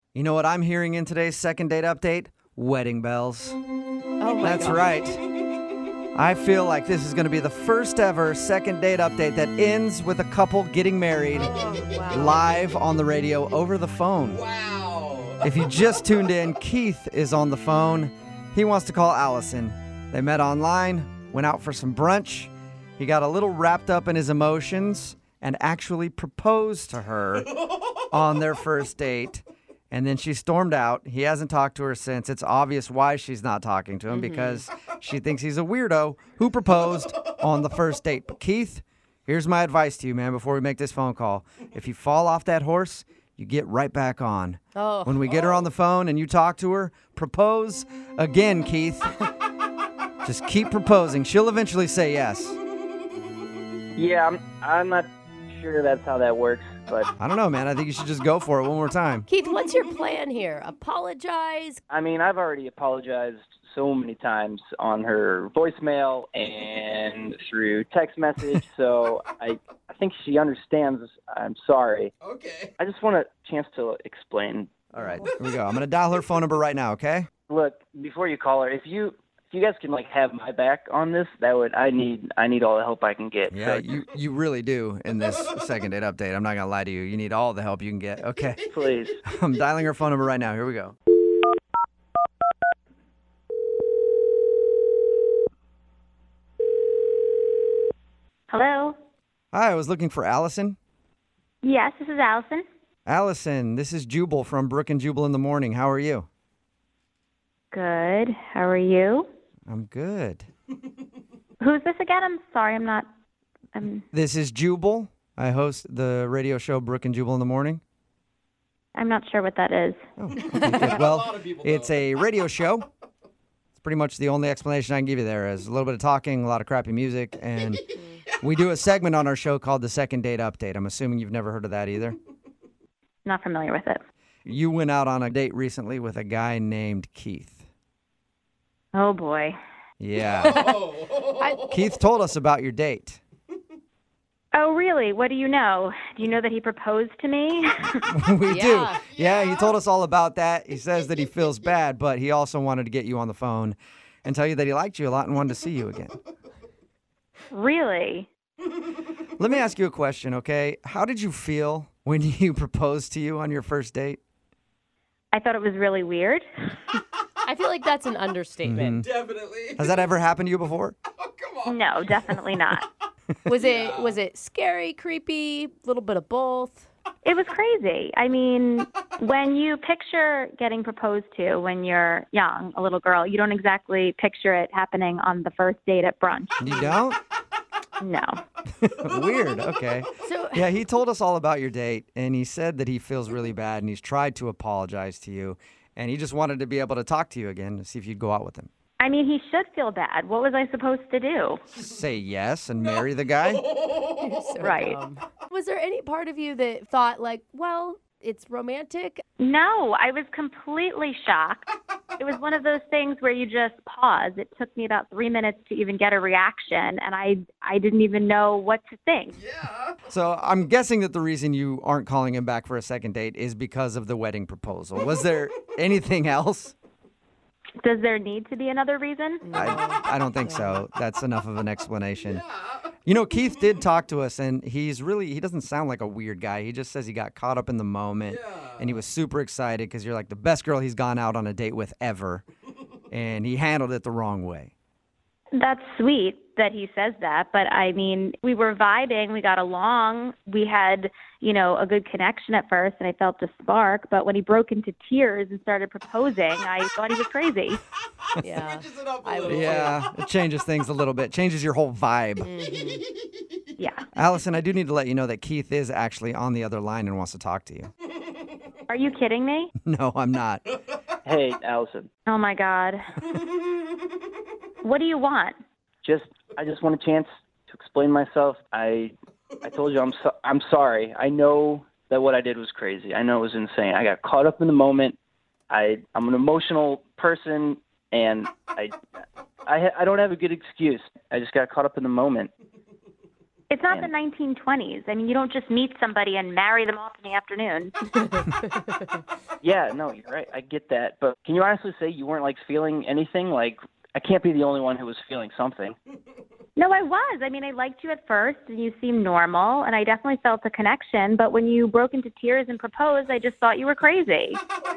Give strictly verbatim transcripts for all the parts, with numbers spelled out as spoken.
You know what I'm hearing in today's second date update? Wedding bells. Oh my That's God. right. I feel like this is going to be the first ever second date update that ends with a couple getting married Oh, wow. live on the radio over the phone. Wow. If you just tuned in, Keith is on the phone. He wants to call Allison. They met online, went out for some brunch. He got a little wrapped up in his emotions and actually proposed to her on their first date. And then she stormed out. He hasn't talked to her since. It's obvious why she's not talking to him, mm-hmm. because she thinks he's a weirdo who proposed on the first date. But Keith, here's my advice to you, man, before we make this phone call. If you fall off that horse, you get right back on. Oh. When we get her on the phone and you talk to her, propose again, Keith. Just keep proposing. She'll eventually say yes. Yeah, I'm, I'm not sure that's how that works, but I don't know, man. I think you should just go for it one more time. Keith, what's your plan here? Apologize? I mean, I've already apologized so many times on her voicemail and through text message, so I, I think she understands I'm sorry. Okay. I just want a chance to explain. All right, here we go. I'm going to dial her phone number right now, okay? Look, before you call her, if you if you guys can like have my back on this, that would I need I need all the help I can get. Yeah, So, you, you really do in this second date update. I'm not going to lie to you. You need all the help you can get. Okay. please. I'm dialing her phone number right now. Here we go. Hello? Hi, I was looking for Allison. Yes, this is Allison. Allison, this is Jubal from Brook and Jubal in the Morning. How are you? Good. How are you? I'm good. Who's this again? I'm sorry, I'm not... I'm, This is Jubal. I host the radio show Brook and Jubal in the Morning. I'm not sure what that is. Oh, okay, good. Well, it's a radio show. It's pretty much the only explanation I can give you there is a little bit of talking, a lot of crappy music, and we do a segment on our show called the Second Date Update. I'm assuming you've never heard of that either. Not familiar with it. You went out on a date recently with a guy named Keith. Oh, boy. Yeah. Oh. Keith told us about your date. Oh, really? What do you know? Do you know that he proposed to me? We Yeah. do. Yeah, he told us all about that. He says that he feels bad, but he also wanted to get you on the phone and tell you that he liked you a lot and wanted to see you again. Really? Let me ask you a question, okay? How did you feel when he proposed to you on your first date? I thought it was really weird. I feel like that's an understatement. Definitely. Has that ever happened to you before? Oh, come on. No, definitely not. Was it was it scary, creepy, a little bit of both? It was crazy. I mean, when you picture getting proposed to when you're young, a little girl, you don't exactly picture it happening on the first date at brunch. You don't? No. Weird. Okay. So Yeah, he told us all about your date, and he said that he feels really bad, and he's tried to apologize to you, and he just wanted to be able to talk to you again to see if you'd go out with him. I mean, he should feel bad. What was I supposed to do? Say yes and marry the guy? You're so Right. dumb. Was there any part of you that thought like, well, it's romantic? No, I was completely shocked. It was one of those things where you just pause. It took me about three minutes to even get a reaction, and I I didn't even know what to think. Yeah. So I'm guessing that the reason you aren't calling him back for a second date is because of the wedding proposal. Was there anything else? Does there need to be another reason? I, I don't think so. That's enough of an explanation. You know, Keith did talk to us, and he's really, he doesn't sound like a weird guy. He just says he got caught up in the moment, and he was super excited because you're like the best girl he's gone out on a date with ever, and he handled it the wrong way. That's sweet that he says that, but I mean, we were vibing, we got along, we had, you know, a good connection at first, and I felt the spark, but when he broke into tears and started proposing, I thought he was crazy. Yeah. Switches it up a I little. would- Yeah, it changes things a little bit, changes your whole vibe. Mhm. Yeah. Allison, I do need to let you know that Keith is actually on the other line and wants to talk to you. Are you kidding me? No, I'm not. Hey, Allison. Oh my God. What do you want? Just I just want a chance to explain myself. I I told you I'm so, I'm sorry. I know that what I did was crazy. I know it was insane. I got caught up in the moment. I I'm an emotional person, and I I I don't have a good excuse. I just got caught up in the moment. It's not Yeah. the nineteen twenties. I mean, you don't just meet somebody and marry them off in the afternoon. Yeah, no, you're right. I get that. But can you honestly say you weren't like feeling anything? Like, I can't be the only one who was feeling something. No, I was. I mean, I liked you at first, and you seemed normal, and I definitely felt a connection. But when you broke into tears and proposed, I just thought you were crazy.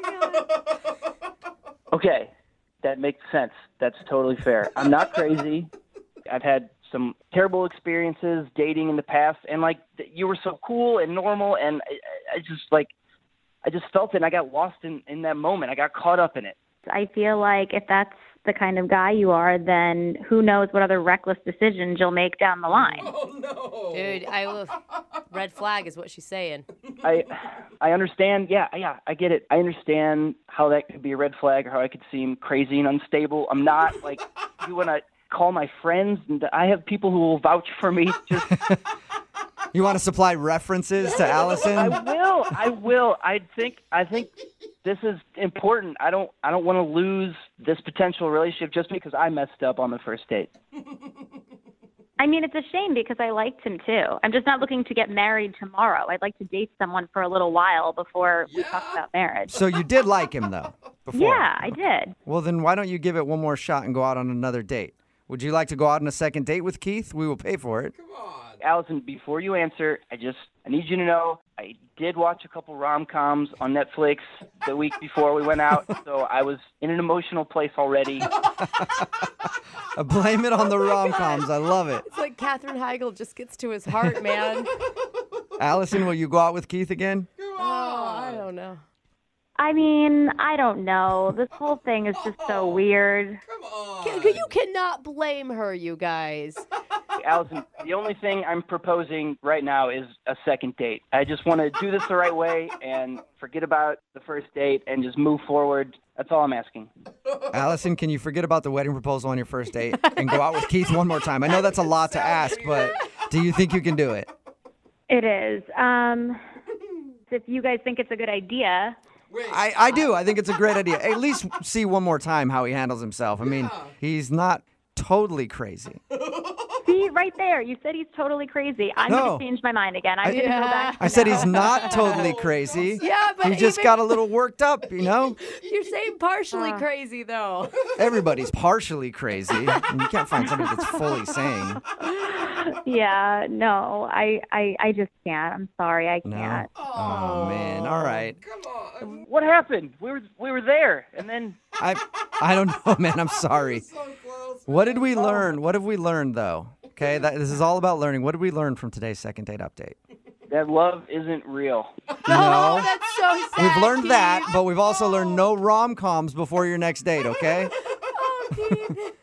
Okay, that makes sense. That's totally fair. I'm not crazy. I've had some terrible experiences dating in the past, and like th- you were so cool and normal, and I, I just like I just felt it, and I got lost in, in that moment. I got caught up in it. I feel like if that's the kind of guy you are, then who knows what other reckless decisions you'll make down the line. Oh, no. Dude, I will. Red flag is what she's saying. I I understand. Yeah, yeah, I get it. I understand how that could be a red flag, or how I could seem crazy and unstable. I'm not like you when I call my friends, and I have people who will vouch for me. Just You want to supply references to I Allison? will. I will. I think. I think this is important. I don't. I don't want to lose this potential relationship just because I messed up on the first date. I mean, it's a shame because I liked him too. I'm just not looking to get married tomorrow. I'd like to date someone for a little while before we talk about marriage. So you did like him, though, before? Yeah, I did. Well, then why don't you give it one more shot and go out on another date? Would you like to go out on a second date with Keith? We will pay for it. Come on. Allison, before you answer, I just I need you to know I did watch a couple rom-coms on Netflix the week before we went out, so I was in an emotional place already. Uh, blame it on the rom-coms. I love it. It's like Katherine Heigl just gets to his heart, man. Allison, will you go out with Keith again? Oh, I don't know. I mean, I don't know. This whole thing is just so weird. Come on. Ca- You cannot blame her, you guys. Allison, the only thing I'm proposing right now is a second date. I just want to do this the right way and forget about the first date and just move forward. That's all I'm asking. Allison, can you forget about the wedding proposal on your first date and go out with Keith one more time? I know that's a lot to ask, but do you think you can do it? It is. Um, if you guys think it's a good idea, Wait. I, I do. I think it's a great idea. At least see one more time how he handles himself. I mean, he's not totally crazy. see, right there, you said he's totally crazy. I'm No. going to change my mind again. I'm going to go back. I said he's not totally crazy. Yeah, but He just even- got a little worked up, you know? You're saying partially Uh. crazy, though. Everybody's partially crazy. And you can't find somebody that's fully sane. Yeah, no, I, I, I just can't. I'm sorry, I No? can't. Oh, man. All right. Come on. What happened? We were we were there, and then I I don't know, man. I'm sorry. So close. What did we learn? What have we learned, though? Okay, that, this is all about learning. What did we learn from today's second date update? that love isn't real. Oh, No. that's so sad. We've learned that, Keith. but we've also learned no rom-coms before your next date, okay? Oh, Keith.